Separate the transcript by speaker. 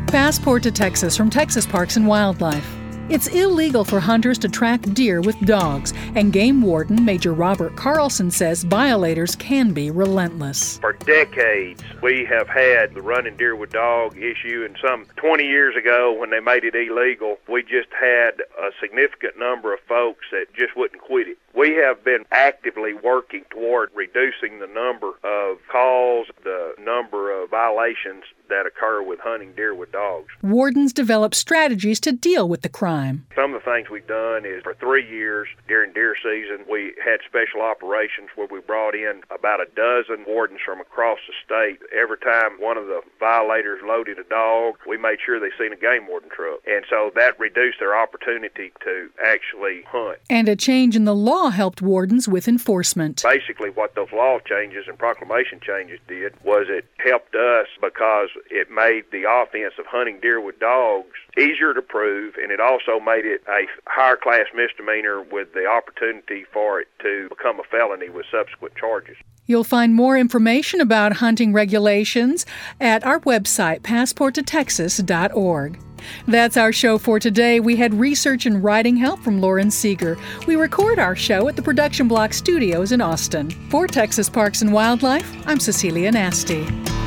Speaker 1: Passport to Texas from Texas Parks and Wildlife. It's illegal for hunters to track deer with dogs, and game warden Major Robert Carlson says violators can be relentless.
Speaker 2: For decades, we have had the running deer with dog issue, and some 20 years ago when they made it illegal, we just had a significant number of folks that just wouldn't quit it. We have been actively working toward reducing the number of calls, the number of violations that occur with hunting deer with dogs.
Speaker 1: Wardens develop strategies to deal with the crime.
Speaker 2: Some of the things we've done is for 3 years during deer season, we had special operations where we brought in about a dozen wardens from across the state. Every time one of the violators loaded a dog, we made sure they seen a game warden truck. And so that reduced their opportunity to actually hunt.
Speaker 1: And a change in the law helped wardens with enforcement.
Speaker 2: Basically, what those law changes and proclamation changes did was it helped us because it made the offense of hunting deer with dogs easier to prove, and it also made it a higher class misdemeanor with the opportunity for it to become a felony with subsequent charges.
Speaker 1: You'll find more information about hunting regulations at our website, passporttotexas.org. That's our show for today. We had research and writing help from Lauren Seeger. We record our show at the Production Block Studios in Austin. For Texas Parks and Wildlife, I'm Cecilia Nasty.